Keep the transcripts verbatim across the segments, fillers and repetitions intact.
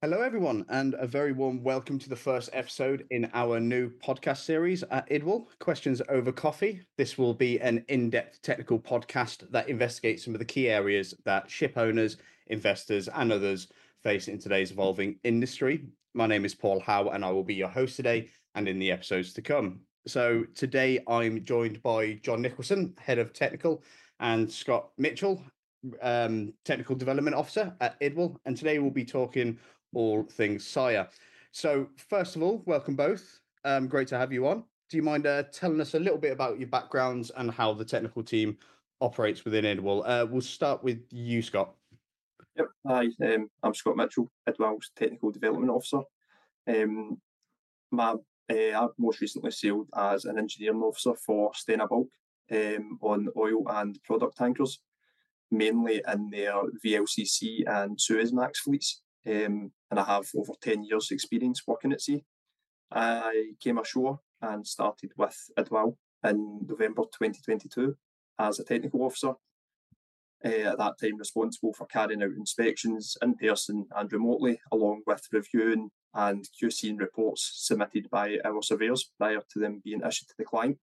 Hello, everyone, and a very warm welcome to the first episode in our new podcast series at Idwal, Questions Over Coffee. This will be an in-depth technical podcast that investigates some of the key areas that ship owners, investors, and others face in today's evolving industry. My name is Paul Howe, and I will be your host today and in the episodes to come. So today I'm joined by John Nicholson, Head of Technical, and Scott Mitchell, um, Technical Development Officer at Idwal, and today we'll be talking all things Sire. So first of all, welcome both. Um, great to have you on. Do you mind uh, telling us a little bit about your backgrounds and how the technical team operates within Idwal? Uh, we'll start with you, Scott. Yep. Hi, um, I'm Scott Mitchell, Idwal's Technical Development Officer. Um, my, uh, I've most recently sailed as an engineering officer for Stena Bulk um, on oil and product tankers, mainly in their V L C C and Suezmax fleets. Um, and I have over ten years experience working at sea. I came ashore and started with Idwal in November twenty twenty-two as a technical officer. Uh, at that time, responsible for carrying out inspections in person and remotely, along with reviewing and QCing reports submitted by our surveyors prior to them being issued to the client.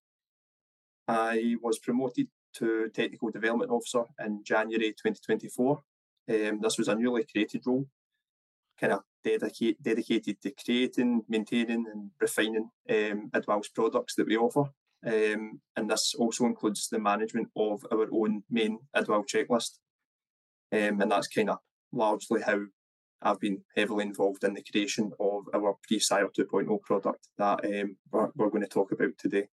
I was promoted to Technical Development Officer in January twenty twenty-four. Um, this was a newly created role, kind of dedicate, dedicated to creating, maintaining and refining um, Idwal's products that we offer. Um, and this also includes the management of our own main Idwal checklist. Um, and that's kind of largely how I've been heavily involved in the creation of our pre-Sire two point oh product that um, we're, we're going to talk about today.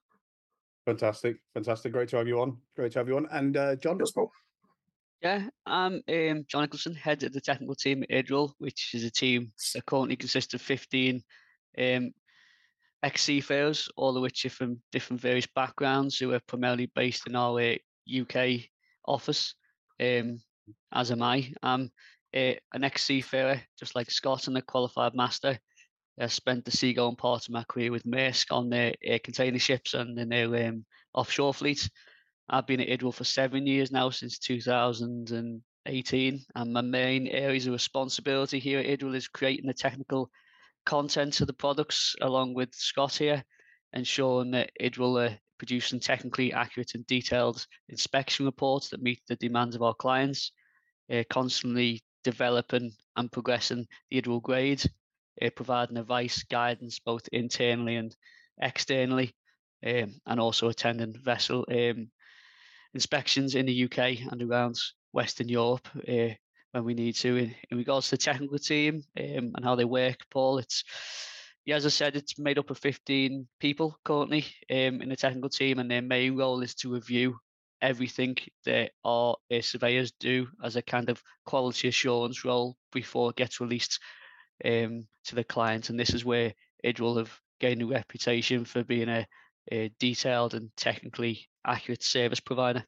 Fantastic, fantastic. Great to have you on. Great to have you on. And uh, John? Yes, Paul. Yeah, I'm um, John Nicholson, head of the technical team at Idwal, which is a team that currently consists of fifteen um, ex-seafarers, all of which are from different various backgrounds, who are primarily based in our uh, U K office, um, as am I. I'm uh, an ex-seafarer, just like Scott, and a qualified master. I spent the seagoing part of my career with Maersk on their uh, container ships and in their um, offshore fleet. I've been at Idwal for seven years now, since two thousand eighteen, and my main areas of responsibility here at Idwal is creating the technical content of the products, along with Scott here, ensuring that Idwal are producing technically accurate and detailed inspection reports that meet the demands of our clients, uh, constantly developing and progressing the Idwal grade, uh, providing advice, guidance both internally and externally, um, and also attending vessel um, inspections in the U K and around Western Europe uh, when we need to. In, in regards to the technical team um, and how they work, Paul, it's, yeah, as I said, it's made up of fifteen people currently um, in the technical team, and their main role is to review everything that our uh, surveyors do as a kind of quality assurance role before it gets released um, to the client. And this is where Idwal have gained a reputation for being a, a detailed and technically accurate service provider.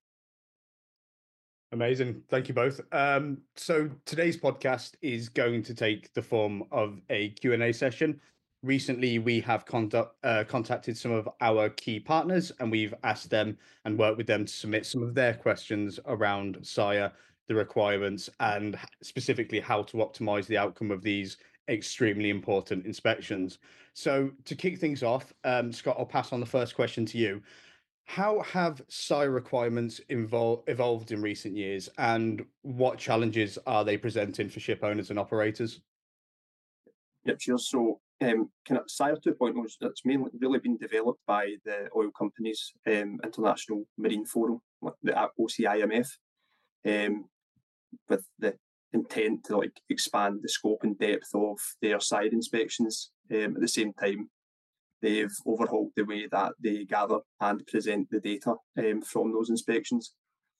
Amazing. Thank you both. Um, so today's podcast is going to take the form of a Q and A session. Recently, we have conduct, uh, contacted some of our key partners, and we've asked them and worked with them to submit some of their questions around Sire, the requirements, and specifically how to optimize the outcome of these extremely important inspections. So to kick things off, um, Scott, I'll pass on the first question to you. How have Sire requirements evol- evolved in recent years, and what challenges are they presenting for ship owners and operators? Yep, sure. So, um, kind of Sire two point oh, it's mainly really been developed by the oil companies, um, International Marine Forum, the O C I M F, um, with the intent to like expand the scope and depth of their side inspections. Um, at the same time, they've overhauled the way that they gather and present the data um, from those inspections.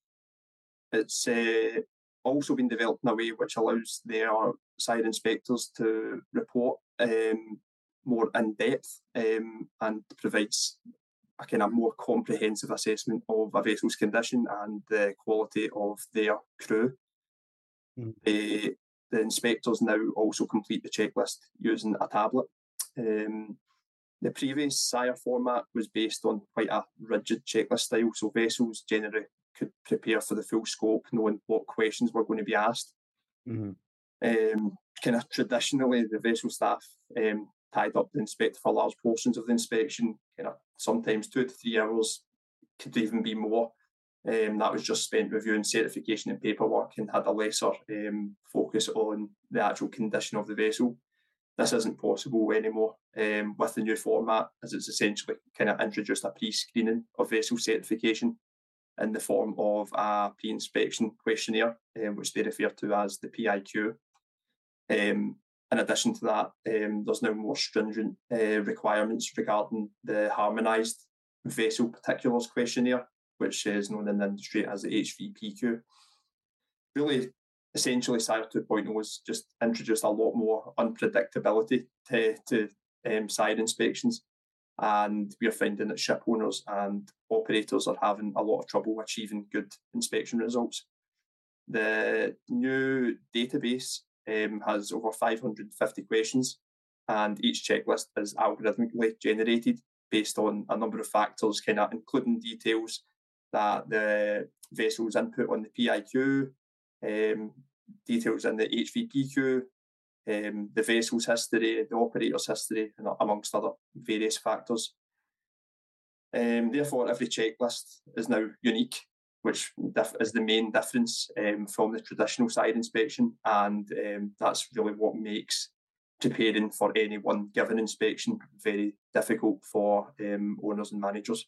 It's uh, also been developed in a way which allows their side inspectors to report um, more in depth um, and provides a kind of more comprehensive assessment of a vessel's condition and the quality of their crew. Mm. The, the inspectors now also complete the checklist using a tablet. Um, The previous Sire format was based on quite a rigid checklist style, so vessels generally could prepare for the full scope, knowing what questions were going to be asked. Mm-hmm. Um, kind of traditionally, the vessel staff um, tied up the inspector for large portions of the inspection, kind of sometimes two to three hours, could even be more. Um, that was just spent reviewing certification and paperwork and had a lesser um, focus on the actual condition of the vessel. This isn't possible anymore um, with the new format, as it's essentially kind of introduced a pre-screening of vessel certification in the form of a pre-inspection questionnaire, um, which they refer to as the P I Q. Um, in addition to that, um, there's now more stringent uh, requirements regarding the harmonised vessel particulars questionnaire, which is known in the industry as the H V P Q. Really, essentially, S I R two point oh has just introduced a lot more unpredictability to, to um, S I R inspections, and we're finding that ship owners and operators are having a lot of trouble achieving good inspection results. The new database um, has over five hundred fifty questions, and each checklist is algorithmically generated based on a number of factors, kind of including details that the vessels input on the P I Q, um, details in the H V P Q, um, the vessel's history, the operator's history, and amongst other various factors. Um, therefore, every checklist is now unique, which dif- is the main difference um, from the traditional S I R inspection, and um, that's really what makes preparing for any one given inspection very difficult for um, owners and managers.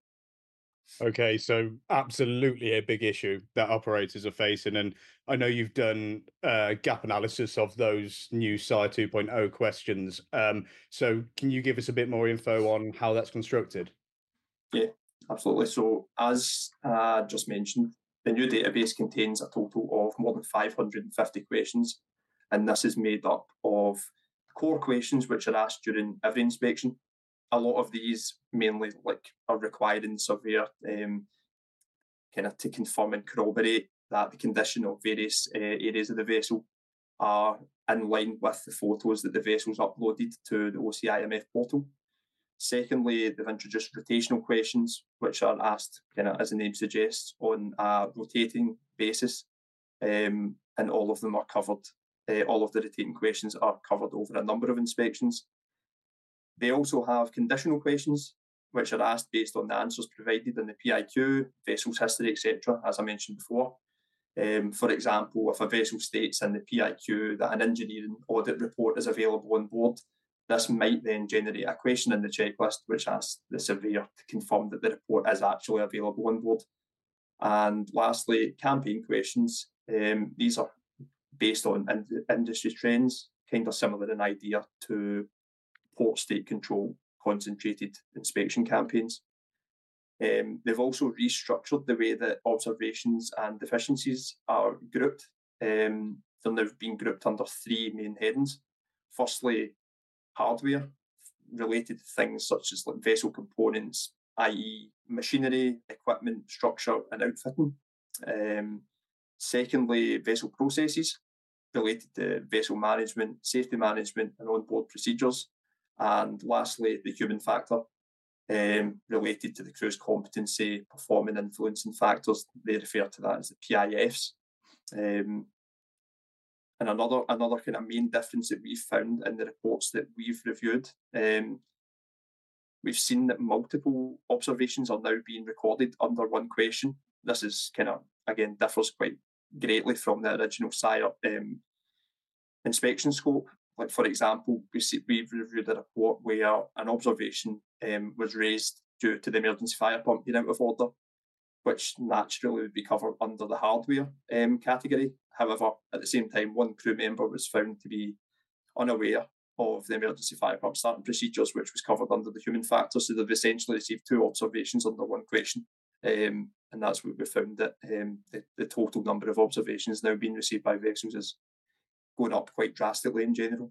Okay, so absolutely a big issue that operators are facing. And I know you've done uh, gap analysis of those new S I R two point oh questions. Um, so can you give us a bit more info on how that's constructed? Yeah, absolutely. So as I uh, just mentioned, the new database contains a total of more than five hundred fifty questions, and this is made up of core questions which are asked during every inspection. A lot of these mainly like are required in the surveyor um, kind of to confirm and corroborate that the condition of various uh, areas of the vessel are in line with the photos that the vessel's uploaded to the O C I M F portal. Secondly, they've introduced rotational questions, which are asked, kind of as the name suggests, on a rotating basis, um, and all of them are covered. Uh, all of the rotating questions are covered over a number of inspections. They also have conditional questions, which are asked based on the answers provided in the P I Q, vessel's history, et cetera, as I mentioned before. Um, for example, if a vessel states in the P I Q that an engineering audit report is available on board, this might then generate a question in the checklist which asks the surveyor to confirm that the report is actually available on board. And lastly, campaign questions. Um, these are based on in- industry trends, kind of similar in idea to port state control concentrated inspection campaigns. Um, they've also restructured the way that observations and deficiencies are grouped. Um, they're now being grouped under three main headings. Firstly, hardware related to things such as like vessel components, that is machinery, equipment, structure and outfitting. Um, secondly, vessel processes related to vessel management, safety management and onboard procedures. And lastly, the human factor um, related to the crew's competency, performing influencing factors. They refer to that as the P I Fs. Um, And another another kind of main difference that we've found in the reports that we've reviewed, um, we've seen that multiple observations are now being recorded under one question. This is kind of, again, differs quite greatly from the original S I R um, inspection scope. Like, for example, we see, we've reviewed a report where an observation um, was raised due to the emergency fire pump being out of order, which naturally would be covered under the hardware um, category. However, at the same time, one crew member was found to be unaware of the emergency fire pump starting procedures, which was covered under the human factor. So they've essentially received two observations under one question. Um, and that's what we found, that um, the, the total number of observations now being received by vessels is going up quite drastically in general.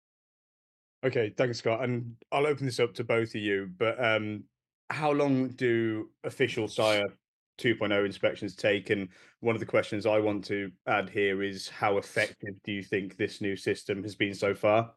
Okay, thanks, Scott. And I'll open this up to both of you, but um, how long do official S I R two point oh inspections take? And one of the questions I want to add here is, how effective do you think this new system has been so far?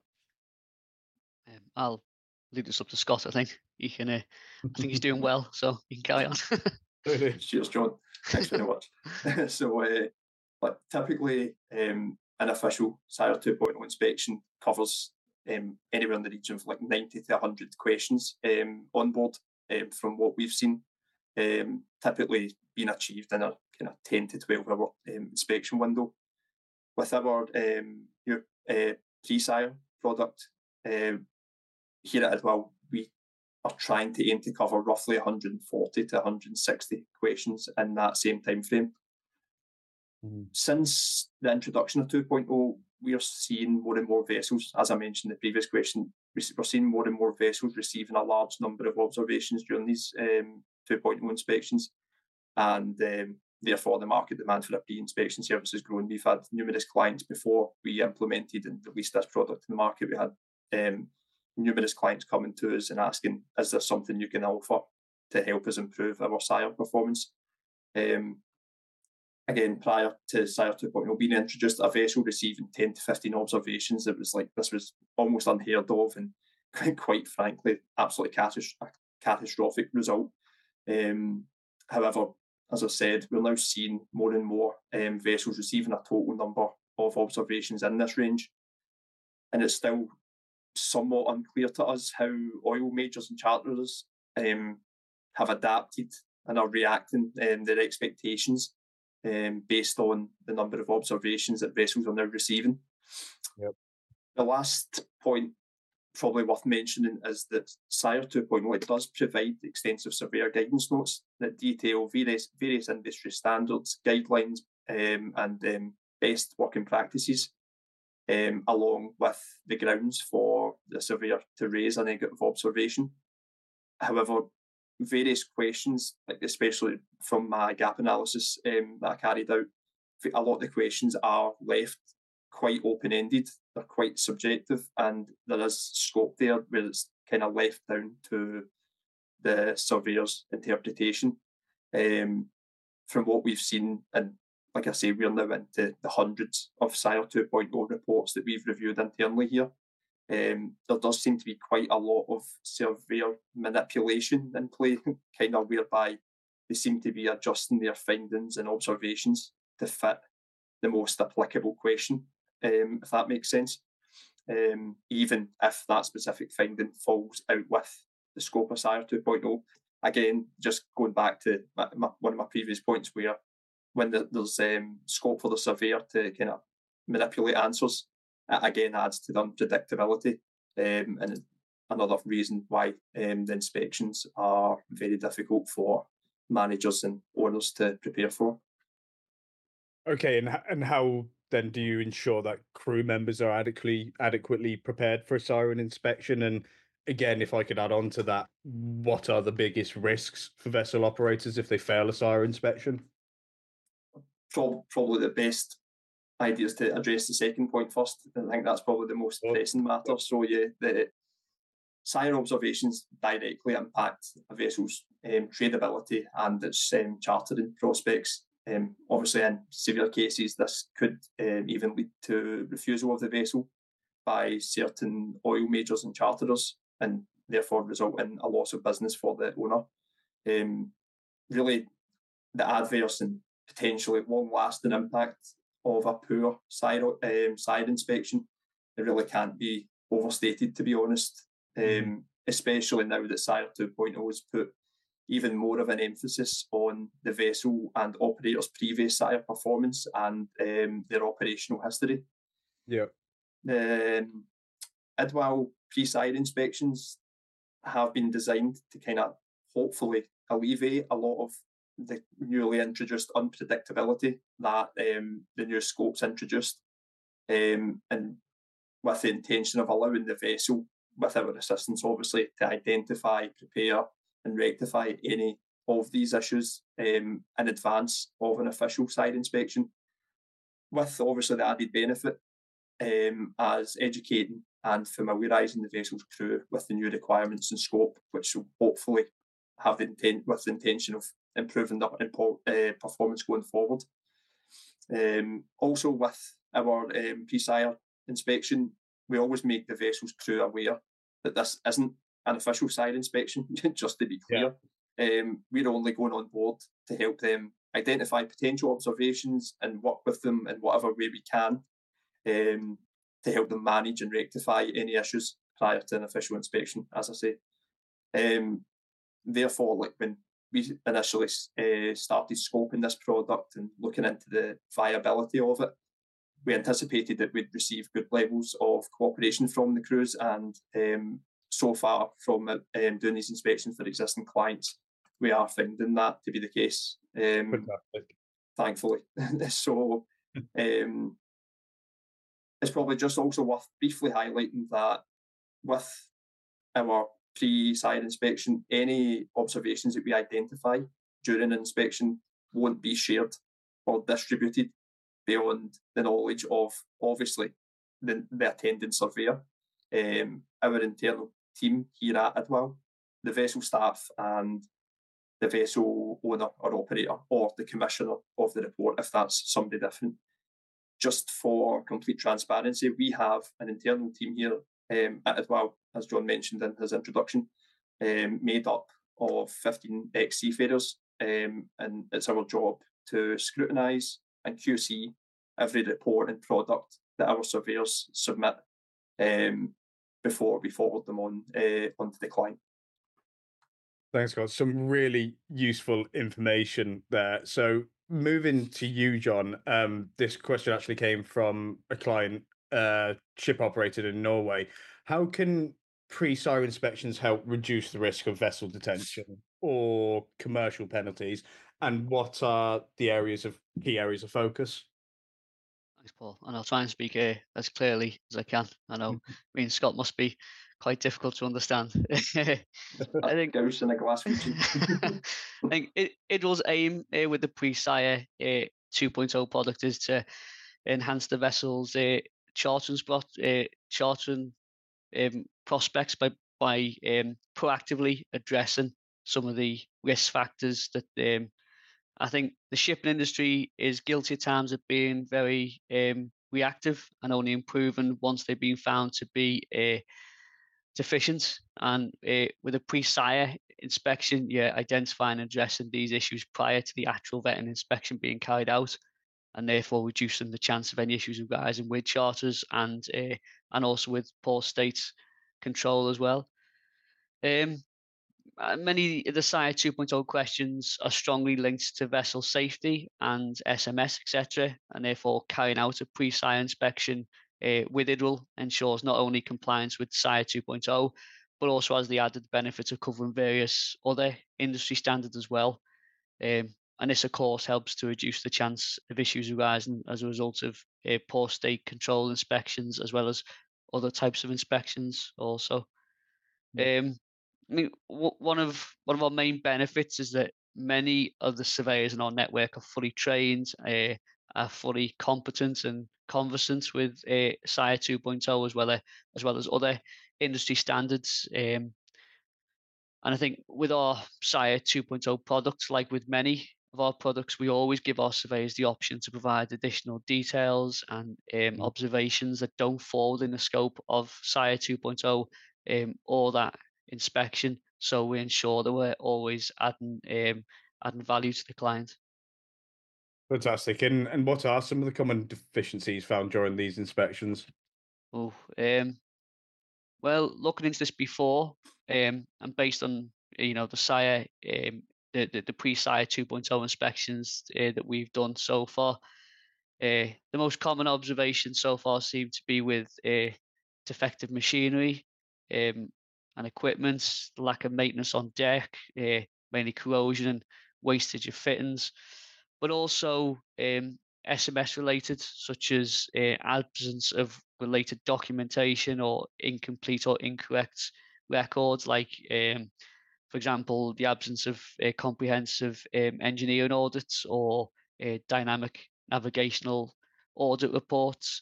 Um, I'll leave this up to Scott. I think he can. Uh, I think he's doing well, so you can carry on. Cheers, John. Thanks very much. so, uh, but typically, um, an official Sire two point oh inspection covers um, anywhere in the region of like ninety to one hundred questions um, on board um, from what we've seen, um, typically being achieved in a kind of ten to twelve hour um, inspection window. With our um, your, uh, pre-sire product, um, here at Idwal, we are trying to aim to cover roughly one hundred forty to one hundred sixty questions in that same time frame. Mm-hmm. Since the introduction of two point oh, we are seeing more and more vessels, as I mentioned in the previous question, we're seeing more and more vessels receiving a large number of observations during these um, two point oh inspections, and um, therefore the market demand for a pre-inspection service has grown. We've had numerous clients before we implemented and released this product in the market. We had um, numerous clients coming to us and asking, is there something you can offer to help us improve our Sire performance? Um, again, prior to Sire two point oh being introduced, a vessel receiving ten to fifteen observations, it was like, this was almost unheard of, and quite, quite frankly, absolutely catas- a catastrophic result. Um, however, as I said, we're now seeing more and more um, vessels receiving a total number of observations in this range. And it's still somewhat unclear to us how oil majors and charterers um, have adapted and are reacting um, their expectations um, based on the number of observations that vessels are now receiving. Yep. The last point probably worth mentioning is that Sire two point oh, it does provide extensive surveyor guidance notes that detail various, various industry standards, guidelines, um, and um, best working practices, um, along with the grounds for the surveyor to raise a negative observation. However, various questions, like especially from my gap analysis um, that I carried out, a lot of the questions are left quite open-ended, they're quite subjective, and there is scope there where it's kind of left down to the surveyor's interpretation. Um, from what we've seen, and like I say, we're now into the hundreds of Sire two point oh reports that we've reviewed internally here. Um, there does seem to be quite a lot of surveyor manipulation in play, kind of whereby they seem to be adjusting their findings and observations to fit the most applicable question, um, if that makes sense. Um, even if that specific finding falls out with the scope of Sire two point oh. Again, just going back to my, my, one of my previous points, where when the, there's um, scope for the surveyor to kind of manipulate answers, it again adds to the unpredictability, um, and another reason why um, the inspections are very difficult for managers and owners to prepare for. Okay, and and how then do you ensure that crew members are adequately adequately prepared for a siren inspection? And again, if I could add on to that, what are the biggest risks for vessel operators if they fail a siren inspection? Probably the best idea is to address the second point first. I think that's probably the most pressing matter. So yeah, the siren observations directly impact a vessel's um, tradability and its um, chartering prospects. Um, obviously, in severe cases, this could um, even lead to refusal of the vessel by certain oil majors and charterers, and therefore result in a loss of business for the owner. Um, really, the adverse and potentially long-lasting impact of a poor siren, um, siren inspection, it really can't be overstated, to be honest, um, mm. especially now that Sire two point oh has put even more of an emphasis on the vessel and operators' previous Sire performance and um, their operational history. Yeah. Um, Idwal pre-Sire inspections have been designed to kind of hopefully alleviate a lot of the newly introduced unpredictability that um, the new scopes introduced, um, and with the intention of allowing the vessel, with our assistance obviously, to identify, prepare and rectify any of these issues um, in advance of an official side inspection, with obviously the added benefit um, as educating and familiarising the vessel's crew with the new requirements and scope, which will hopefully have the intent with the intention of improving their uh, performance going forward. Um, also, with our um, pre-sire inspection, we always make the vessel's crew aware that this isn't an official sire inspection, just to be clear. Yeah. Um, we're only going on board to help them identify potential observations and work with them in whatever way we can um, to help them manage and rectify any issues prior to an official inspection, as I say. Um, therefore, like when we initially uh, started scoping this product and looking into the viability of it, we anticipated that we'd receive good levels of cooperation from the crews, and um, so far from um, doing these inspections for existing clients, we are finding that to be the case. Um, thankfully. So um, it's probably just also worth briefly highlighting that with our pre-sire inspection, any observations that we identify during an inspection won't be shared or distributed beyond the knowledge of, obviously, the, the attending surveyor, um, our internal team here at Idwal, the vessel staff, and the vessel owner or operator, or the commissioner of the report, if that's somebody different. Just for complete transparency, we have an internal team here um, at Idwal, as John mentioned in his introduction, um, made up of fifteen ex-seafarers, um, and it's our job to scrutinise and Q C every report and product that our surveyors submit um, before we forward them on uh, onto the client. Thanks, Scott. Some really useful information there. So moving to you, John, um, this question actually came from a client, uh, ship operated in Norway. How can pre-sire inspections help reduce the risk of vessel detention or commercial penalties? And what are the areas of key areas of focus? Thanks, Paul. And I'll try and speak uh, as clearly as I can. I know me and Scott must be quite difficult to understand. I think Goose in a glass region. I think it, Idwal's aim uh, with the pre-sire uh, two point oh product is to enhance the vessel's uh, chartering, spot, uh, chartering um, prospects by by um, proactively addressing some of the risk factors that um, I think the shipping industry is guilty at times of being very um, reactive and only improving once they've been found to be uh, deficient. And uh, with a pre-sire inspection, you're identifying and addressing these issues prior to the actual vetting inspection being carried out, and therefore reducing the chance of any issues arising with charters and uh, and also with port state control as well. Um, uh, many of the Sire two point oh questions are strongly linked to vessel safety and S M S, et cetera, and therefore carrying out a pre-sire inspection uh, with Idwal ensures not only compliance with Sire two point oh, but also has the added benefit of covering various other industry standards as well. Um, and this, of course, helps to reduce the chance of issues arising as a result of uh, port state control inspections, as well as other types of inspections also. Um, I mean, w- one of one of our main benefits is that many of the surveyors in our network are fully trained, uh, are fully competent and conversant with uh, Sire two point oh, as well as as well as other industry standards. Um, and I think with our Sire two point oh products, like with many of our products, we always give our surveyors the option to provide additional details and um, observations that don't fall within the scope of Sire two point oh um, or that inspection. So we ensure that we're always adding um, adding value to the client. Fantastic. And and what are some of the common deficiencies found during these inspections? Oh, um, well, looking into this before, um, and based on you know the Sire, um, the, the the pre-Sire two point oh inspections uh, that we've done so far, uh, the most common observations so far seem to be with uh, defective machinery um, and equipment, the lack of maintenance on deck, uh, mainly corrosion and wastage of fittings, but also um, S M S related, such as uh, absence of related documentation or incomplete or incorrect records, like, um, for example, the absence of uh, comprehensive um, engineering audits or uh, dynamic navigational audit reports.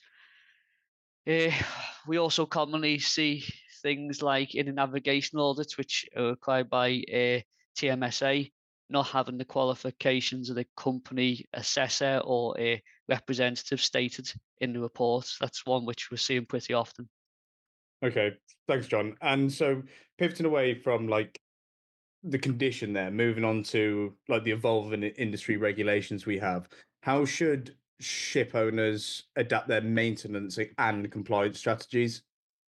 Uh, we also commonly see things like in a navigational audit, which are required by uh, T M S A, not having the qualifications of the company assessor or a representative stated in the report. That's one which we're seeing pretty often. Okay, thanks, John. And so pivoting away from like the condition there, moving on to like the evolving i- industry regulations we have, how should ship owners adapt their maintenance and compliance strategies?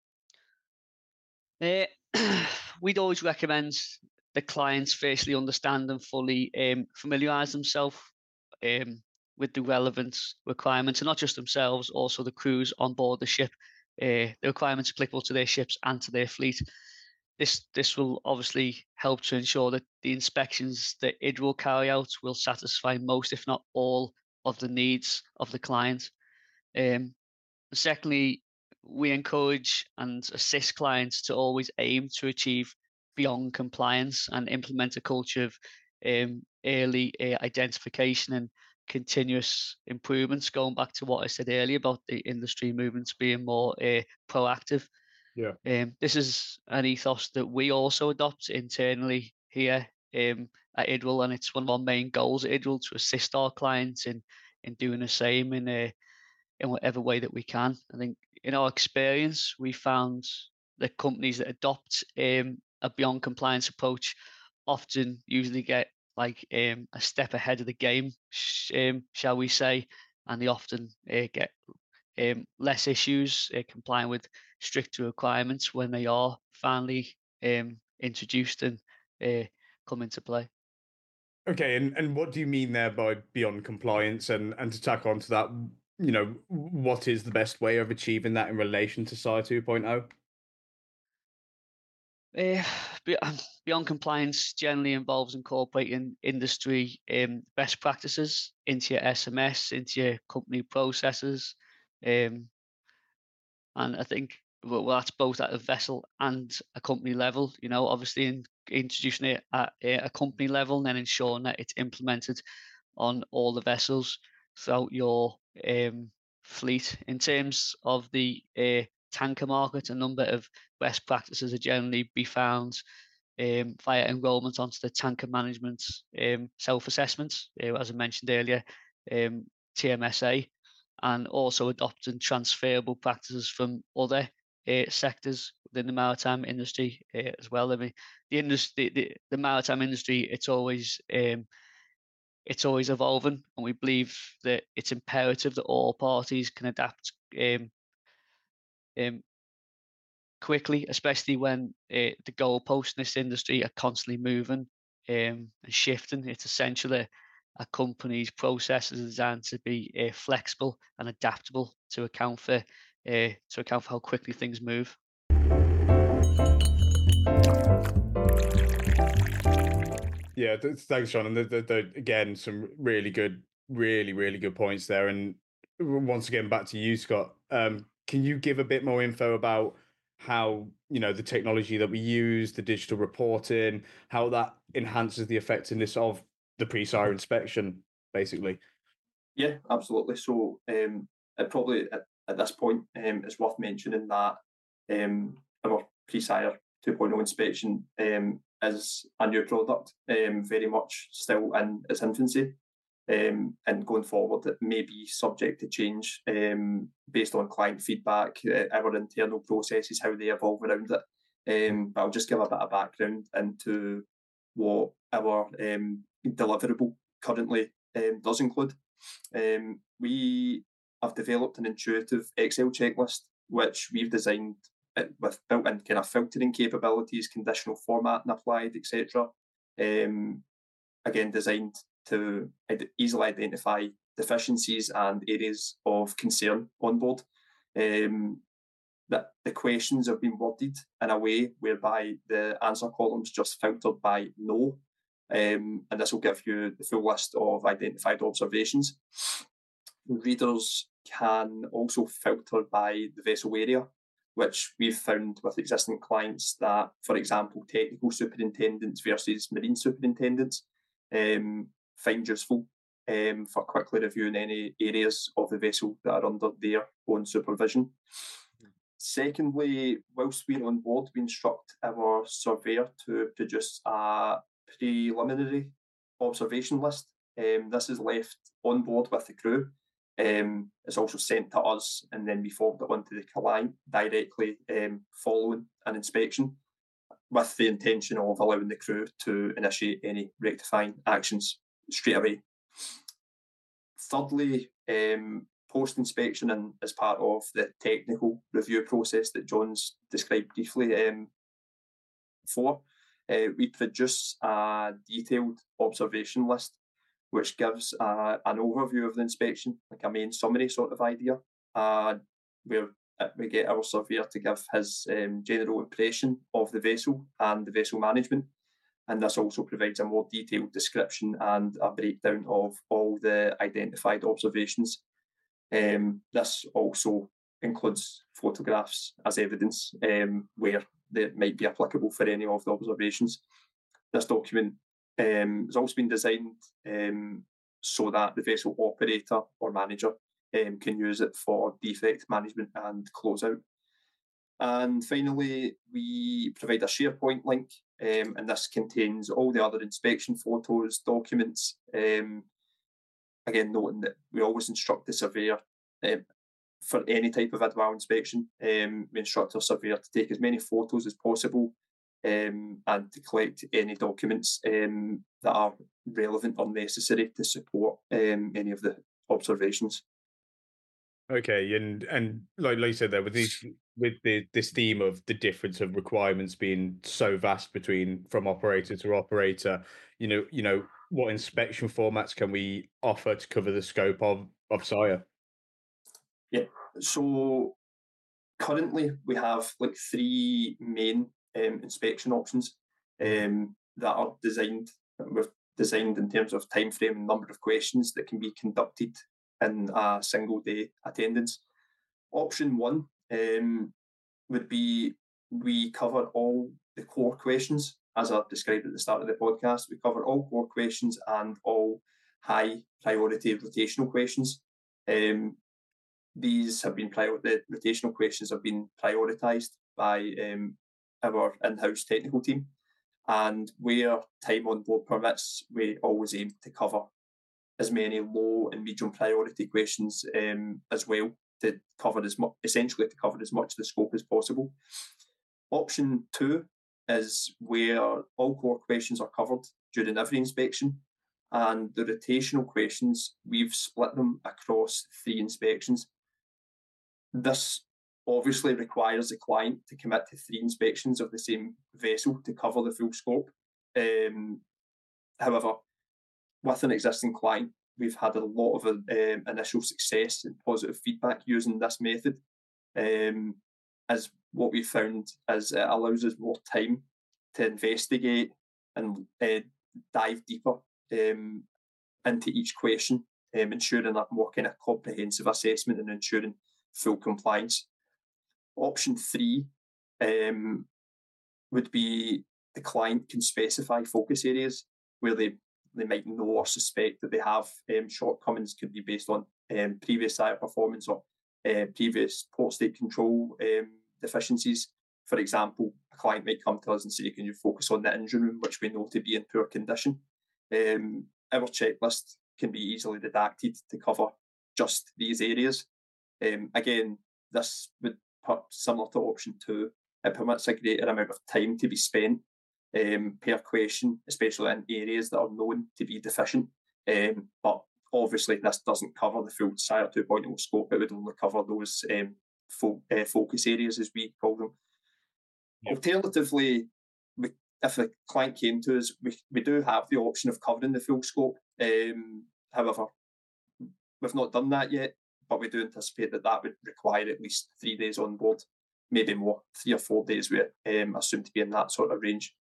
Uh, we'd always recommend the clients firstly understand and fully um, familiarise themselves um, with the relevant requirements, and not just themselves, also the crews on board the ship, uh, the requirements applicable to their ships and to their fleet. This this will obviously help to ensure that the inspections that I D will carry out will satisfy most, if not all, of the needs of the client. Um, Secondly, we encourage and assist clients to always aim to achieve beyond compliance and implement a culture of um, early uh, identification and continuous improvements. Going back to what I said earlier about the industry movements being more uh, proactive. Yeah. Um, this is an ethos that we also adopt internally here um, at I D W L, and it's one of our main goals at I D W L to assist our clients in in doing the same in a in whatever way that we can. I think in our experience, we found that companies that adopt um, a beyond compliance approach often usually get like um, a step ahead of the game, sh- um, shall we say, and they often uh, get um, less issues uh, complying with stricter requirements when they are finally um, introduced and uh, come into play. Okay, and, and what do you mean there by beyond compliance? And and to tack on to that, you know, what is the best way of achieving that in relation to S I two point oh? Uh, be- um, Beyond compliance generally involves incorporating industry um, best practices into your S M S, into your company processes, um, and I think well, well, that's both at a vessel and a company level. You know, obviously in introducing it at a a company level, and then ensuring that it's implemented on all the vessels throughout your um, fleet. In terms of the uh, tanker market, a number of best practices are generally be found um, via enrolment onto the tanker management um, self-assessments, uh, as I mentioned earlier, um, T M S A, and also adopting transferable practices from other uh, sectors within the maritime industry uh, as well. I mean, the industry, the, the maritime industry, it's always um, it's always evolving, and we believe that it's imperative that all parties can adapt um, um, quickly, especially when uh, the goalposts in this industry are constantly moving um, and shifting. It's essential that a company's processes are designed to be uh, flexible and adaptable to account for uh, to account for how quickly things move. Yeah, th- thanks, Sean. And the, the, the, again, some really good, really, really good points there. And once again, back to you, Scott. Um, can you give a bit more info about how, you know, the technology that we use, the digital reporting, how that enhances the effectiveness of the pre-sire inspection, basically? Yeah, absolutely. So um, it probably at, at this point um, it's worth mentioning that um, our pre-sire two point oh inspection um, is a new product, um, very much still in its infancy. Um, and going forward, it may be subject to change um, based on client feedback, uh, our internal processes, how they evolve around it. Um, but I'll just give a bit of background into what our um, deliverable currently um, does include. Um, we have developed an intuitive Excel checklist, which we've designed with built-in kind of filtering capabilities, conditional formatting applied, et cetera. Um, again, designed to easily identify deficiencies and areas of concern on board. Um, that the questions have been worded in a way whereby the answer columns just filtered by no, um, and this will give you the full list of identified observations. Readers can also filter by the vessel area, which we've found with existing clients that, for example, technical superintendents versus marine superintendents um, find useful um, for quickly reviewing any areas of the vessel that are under their own supervision. Secondly, whilst we're on board, we instruct our surveyor to produce a preliminary observation list. Um, this is left on board with the crew. Um, it's also sent to us, and then we forward it onto the client directly um, following an inspection, with the intention of allowing the crew to initiate any rectifying actions straight away. thirdly, um, post-inspection and as part of the technical review process that John's described briefly um, before, uh, we produce a detailed observation list which gives uh, an overview of the inspection, like a main summary sort of idea, uh, where we get our surveyor to give his um, general impression of the vessel and the vessel management. And this also provides a more detailed description and a breakdown of all the identified observations. Um, this also includes photographs as evidence um, where they might be applicable for any of the observations. This document um, has also been designed um, so that the vessel operator or manager um, can use it for defect management and closeout. And finally, we provide a SharePoint link, um, and this contains all the other inspection photos, documents. Um, again, noting that we always instruct the surveyor um, for any type of I D W A L inspection. Um, we instruct our surveyor to take as many photos as possible um, and to collect any documents um, that are relevant or necessary to support um, any of the observations. Okay, and and like, like you said there, with these with the this theme of the difference of requirements being so vast between from operator to operator, you know, you know, what inspection formats can we offer to cover the scope of of SIRE? Yeah, so currently we have like three main um, inspection options um, that are designed. We've designed in terms of time frame and number of questions that can be conducted in a single day attendance. Option one um, would be we cover all the core questions, as I've described at the start of the podcast. We cover all core questions and all high priority rotational questions. Um, these have been prior- the rotational questions have been prioritised by um, our in-house technical team, and where time on board permits, we always aim to cover as many low and medium priority questions um, as well, to cover as much, essentially to cover as much of the scope as possible. Option two is where all core questions are covered during every inspection, and the rotational questions, we've split them across three inspections. This obviously requires the client to commit to three inspections of the same vessel to cover the full scope. Um, however, with an existing client, we've had a lot of um, initial success and positive feedback using this method. Um, as what we found is it allows us more time to investigate and uh, dive deeper um, into each question, um, ensuring a more kind of comprehensive assessment and ensuring full compliance. Option three um, would be the client can specify focus areas where they, they might know or suspect that they have um, shortcomings, could be based on um, previous SIRE performance or uh, previous port state control um, deficiencies. For example, a client might come to us and say, can you focus on the engine room, which we know to be in poor condition? Um, our checklist can be easily redacted to cover just these areas. Um, again, this would put, similar to option two, it permits a greater amount of time to be spent um, per question, especially in areas that are known to be deficient. Um, but obviously, this doesn't cover the full SIRE two point oh scope. It would only cover those um, fo- uh, focus areas, as we call them. Yep. Alternatively, we, if a client came to us, we, we do have the option of covering the full scope. Um, however, we've not done that yet, but we do anticipate that that would require at least three days on board, maybe more, three or four days, we um, assume to be in that sort of range.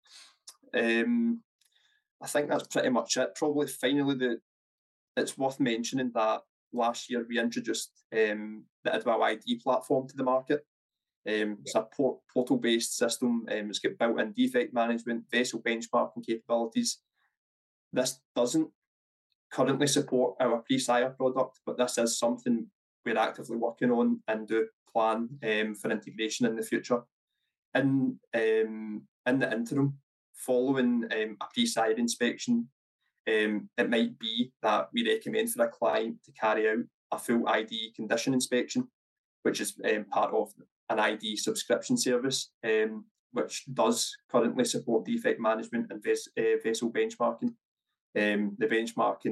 Um, I think that's pretty much it. Probably finally, the it's worth mentioning that last year we introduced um, the I D W A L I D platform to the market. Um, it's a port- portal-based system. Um, it's got built-in defect management, vessel benchmarking capabilities. This doesn't currently support our pre-SIRE product, but this is something we're actively working on and do plan um, for integration in the future. In, um, in the interim, following um, a pre-SIRE inspection, um, it might be that we recommend for a client to carry out a full I D condition inspection, which is um, part of an I D subscription service, um, which does currently support defect management and ves- uh, vessel benchmarking. Um, the benchmarking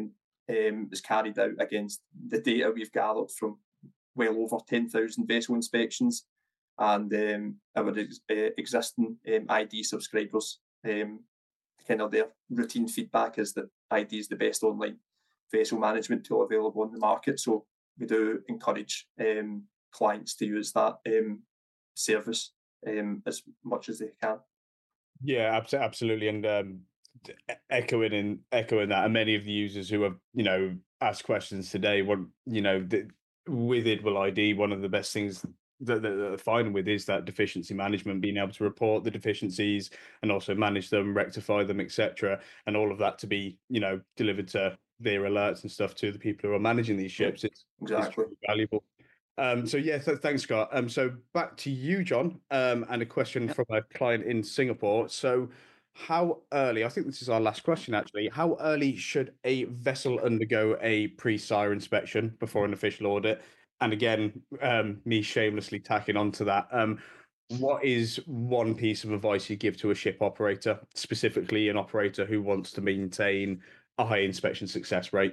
um, is carried out against the data we've gathered from well over ten thousand vessel inspections, and um, our ex- uh, existing um, I D subscribers. Um, kind of their routine feedback is that I D is the best online vessel management tool available on the market. So we do encourage um, clients to use that um, service um, as much as they can. Yeah, abs- absolutely. And um, d- e- echoing in echoing that, and many of the users who have, you know, asked questions today, what, you know, the, with Idwell I D, one of the best things that, that they're fine with is that deficiency management, being able to report the deficiencies and also manage them, rectify them, et cetera, and all of that to be, you know, delivered to their alerts and stuff to the people who are managing these ships. It's, exactly. it's valuable. Um, so yeah, th- thanks, Scott. Um, so back to you, John, um, and a question Yep. from a client in Singapore. So how early, I think this is our last question actually, how early should a vessel undergo a pre-sire inspection before an official audit? And again, um, me shamelessly tacking onto that, um, what is one piece of advice you give to a ship operator, specifically an operator who wants to maintain a high inspection success rate?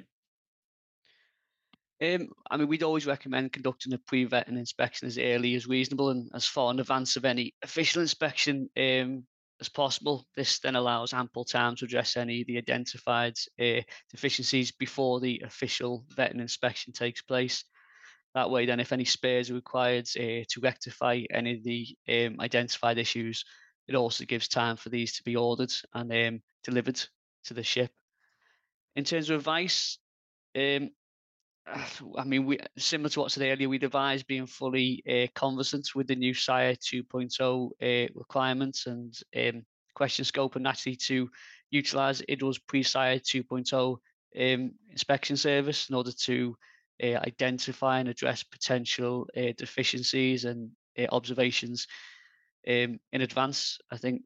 Um, I mean, we'd always recommend conducting a pre-vetting inspection as early as reasonable and as far in advance of any official inspection um, as possible. This then allows ample time to address any of the identified uh, deficiencies before the official vetting inspection takes place. That way, then, if any spares are required uh, to rectify any of the um, identified issues, it also gives time for these to be ordered and um, delivered to the ship. In terms of advice, um, I mean, we similar to what I said earlier, we'd advise being fully uh, conversant with the new S I A two point oh uh, requirements and um, question scope, and actually to utilise Idwell's pre-S I A two point oh um, inspection service in order to uh, identify and address potential uh, deficiencies and uh, observations um, in advance. I think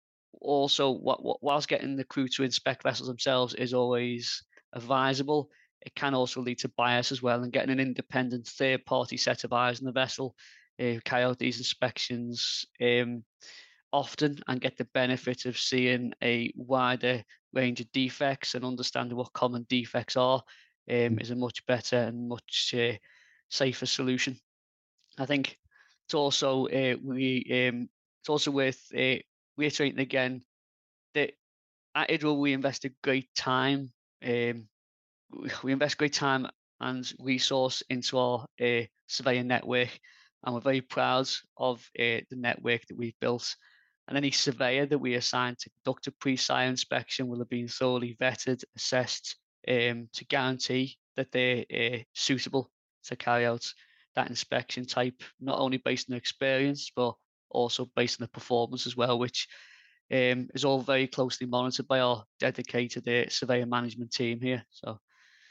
also, what, what, whilst getting the crew to inspect vessels themselves is always advisable, it can also lead to bias as well. And getting an independent third-party set of eyes on the vessel, uh, carry out these inspections um, often and get the benefit of seeing a wider range of defects and understanding what common defects are um, is a much better and much uh, safer solution. I think it's also uh, we um, it's also worth uh, reiterating again that at Idwell we invested great time. Um, we we invest great time and resource into our uh, surveying network, and we're very proud of uh, the network that we've built. And any surveyor that we assign to conduct a pre-sire inspection will have been thoroughly vetted, assessed um, to guarantee that they're uh, suitable to carry out that inspection type, not only based on their experience, but also based on the performance as well, which um, is all very closely monitored by our dedicated uh, surveyor management team here. So,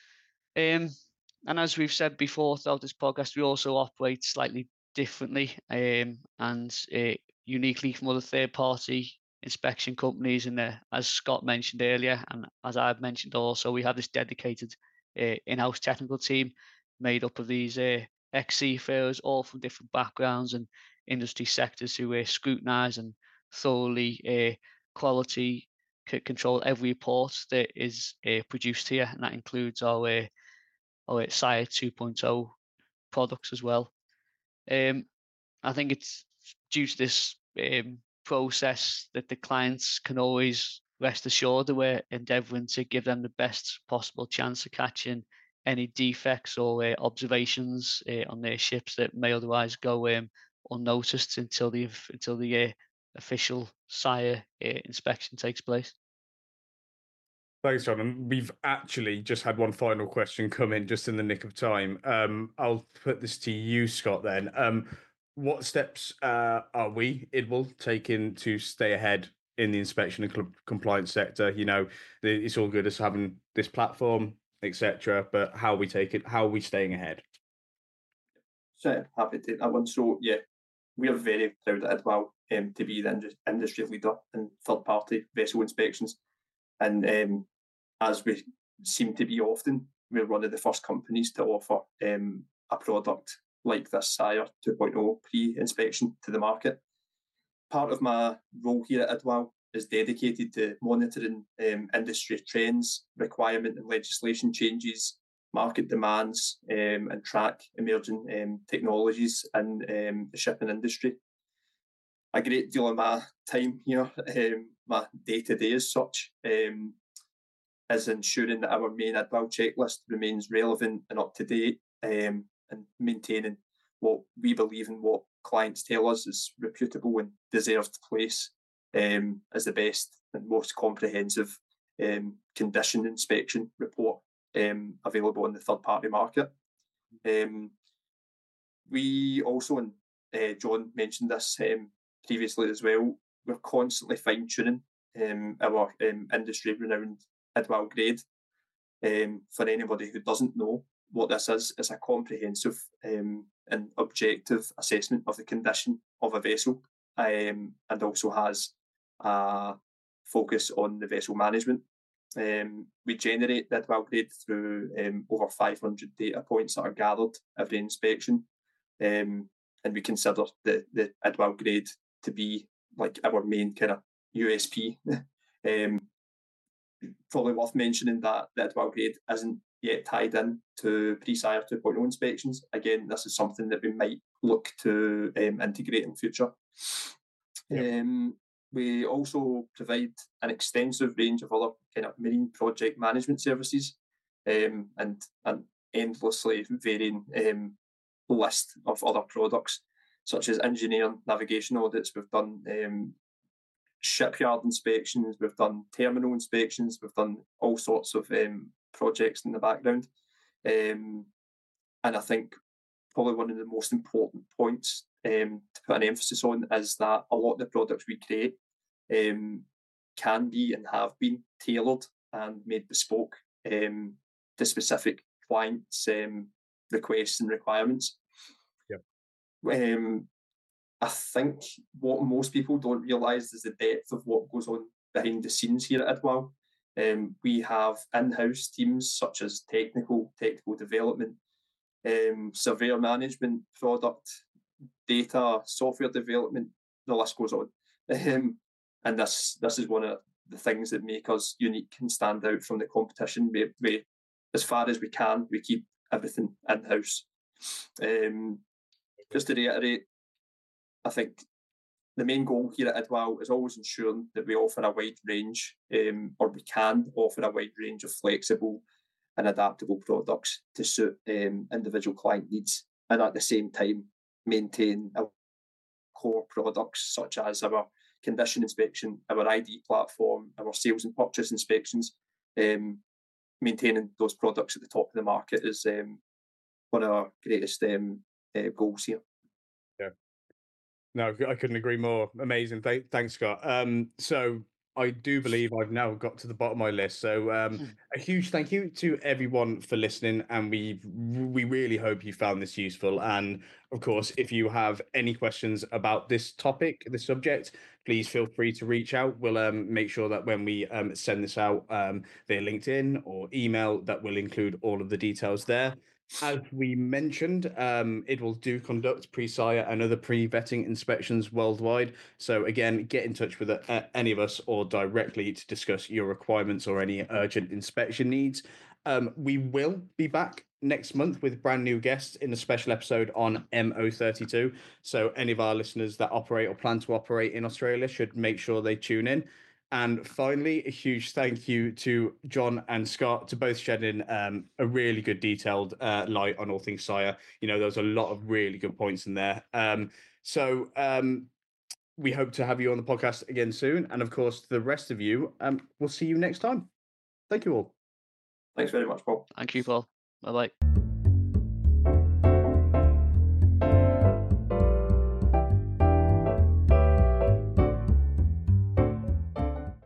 um, and as we've said before throughout this podcast, we also operate slightly differently um, and uh, uniquely from other third-party inspection companies. And uh, as Scott mentioned earlier, and as I've mentioned also, we have this dedicated uh, in-house technical team made up of these uh, ex-seafarers, all from different backgrounds and industry sectors, who uh, scrutinise and thoroughly uh, quality c- control every report that is uh, produced here, and that includes our uh, our S I A two point oh products as well. Um, I think it's due to this um, process that the clients can always rest assured that we're endeavouring to give them the best possible chance of catching any defects or uh, observations uh, on their ships that may otherwise go um, unnoticed until the until the uh, official S I A uh, inspection takes place. Thanks, John. And we've actually just had one final question come in just in the nick of time. Um, I'll put this to you, Scott, then. Um, what steps uh, are we, Idwell, taking to stay ahead in the inspection and cl- compliance sector? You know, the- it's all good as having this platform, et cetera, but how we take it, how are we staying ahead? So happy to take that one. So yeah, we are very proud at Idwell um, to be the indus- industry leader in third-party vessel inspections. And um, as we seem to be often, we're one of the first companies to offer um, a product like this S I A two point oh pre-inspection to the market. Part of my role here at Idwell is dedicated to monitoring um, industry trends, requirement and legislation changes, market demands, um, and track emerging um, technologies in um, the shipping industry. A great deal of my time here, um, my day-to-day as such, um, is ensuring that our main Idwal checklist remains relevant and up-to-date, um, and maintaining what we believe and what clients tell us is reputable and deserved place um, as the best and most comprehensive um, condition inspection report um, available in the third-party market. Um, we also, and uh, John mentioned this um, previously as well, we're constantly fine-tuning um, our um, industry-renowned Idwal grade. Um, for anybody who doesn't know what this is, it's a comprehensive um, and objective assessment of the condition of a vessel, um, and also has a focus on the vessel management. Um, we generate the Idwal grade through um, over five hundred data points that are gathered every inspection, um, and we consider the, the Idwal grade to be like our main kind of U S P. um, probably worth mentioning that the Idwal grade isn't yet tied in to pre-S I R two point oh inspections. Again, this is something that we might look to um, integrate in future. Yep. Um, we also provide an extensive range of other kind of marine project management services, um, and an endlessly varying um, list of other products, such as engineering navigation audits. We've done um, shipyard inspections, we've done terminal inspections, we've done all sorts of um, projects in the background. Um, and I think probably one of the most important points um, to put an emphasis on is that a lot of the products we create um, can be and have been tailored and made bespoke um, to specific clients' um, requests and requirements. Yep. Um, I think what most people don't realise is the depth of what goes on behind the scenes here at Idwal. Um, we have in-house teams such as technical, technical development, um, surveyor management, product, data, software development, the list goes on. Um, and this this is one of the things that make us unique and stand out from the competition. We, we as far as we can, we keep everything in-house. Um, just to reiterate, I think the main goal here at Idwal is always ensuring that we offer a wide range, um, or we can offer a wide range of flexible and adaptable products to suit um, individual client needs, and at the same time maintain our core products such as our condition inspection, our I D platform, our sales and purchase inspections. Um, maintaining those products at the top of the market is um, one of our greatest um, uh, goals here. Yeah. No, I couldn't agree more. Amazing. Th- thanks, Scott. Um, so I do believe I've now got to the bottom of my list. So um, a huge thank you to everyone for listening, and we we really hope you found this useful. And of course, if you have any questions about this topic, this subject, please feel free to reach out. We'll um, make sure that when we um, send this out um, via LinkedIn or email, that will include all of the details there. As we mentioned, um, Idwal do conduct pre-S I R and other pre-vetting inspections worldwide. So again, get in touch with uh, any of us or directly to discuss your requirements or any urgent inspection needs. Um, we will be back next month with brand new guests in a special episode on M O thirty-two. So any of our listeners that operate or plan to operate in Australia should make sure they tune in. And finally, a huge thank you to John and Scott to both shedding um, a really good detailed uh, light on all things S I R. You know, there was a lot of really good points in there. Um, so um, we hope to have you on the podcast again soon. And of course, the rest of you, um, we'll see you next time. Thank you all. Thanks very much, Paul. Thank you, Paul. Bye-bye.